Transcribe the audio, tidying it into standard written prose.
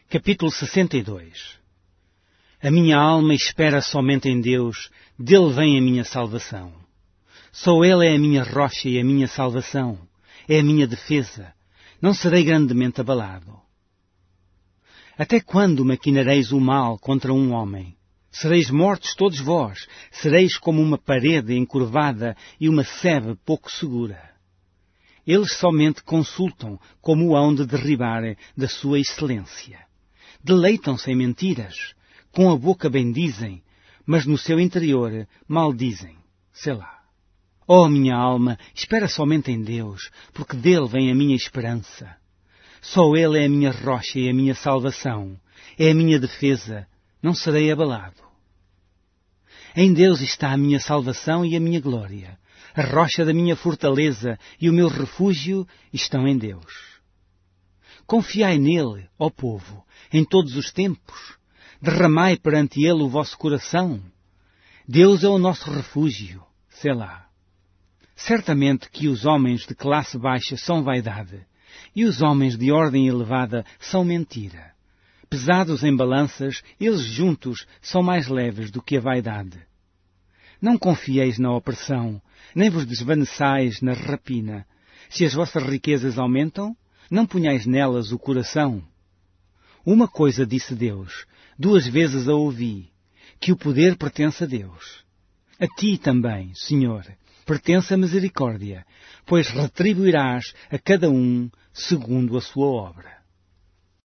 Capítulo 62. A minha alma espera somente em Deus, dele vem a minha salvação. Só Ele é a minha rocha e a minha salvação, é a minha defesa. Não serei grandemente abalado. Até quando maquinareis o mal contra um homem? Sereis mortos todos vós, sereis como uma parede encurvada e uma sebe pouco segura. Eles somente consultam como o hão de derribar da sua excelência. Deleitam-se em mentiras, com a boca bendizem, mas no seu interior maldizem. Selá. Ó minha alma, espera somente em Deus, porque dele vem a minha esperança. Só Ele é a minha rocha e a minha salvação, é a minha defesa, não serei abalado. Em Deus está a minha salvação e a minha glória. A rocha da minha fortaleza e o meu refúgio estão em Deus. Confiai nele, ó povo, em todos os tempos. Derramai perante ele o vosso coração. Deus é o nosso refúgio. Selá. Certamente que os homens de classe baixa são vaidade, e os homens de ordem elevada são mentira. Pesados em balanças, eles juntos são mais leves do que a vaidade. Não confieis na opressão, nem vos desvaneçais na rapina. Se as vossas riquezas aumentam, não ponhais nelas o coração. Uma coisa disse Deus, 2 vezes a ouvi, que o poder pertence a Deus. A ti também, Senhor, pertence a misericórdia, pois retribuirás a cada um segundo a sua obra.